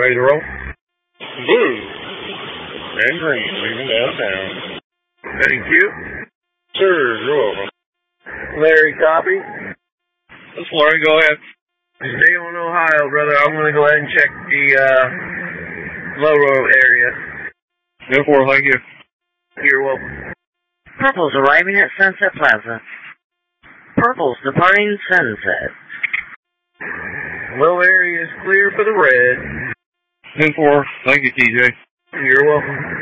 ready to roll? Blue and green, leaving downtown. Thank you. Sir, you're welcome. Larry, copy. This is Larry, go ahead. Stay on Ohio, brother. I'm going to go ahead and check the Loro area. Go for it, thank you. You're welcome. Purple's arriving at Sunset Plaza. Purple's departing Sunset. Low area is clear for the red. Go for it, thank you, TJ. You're welcome.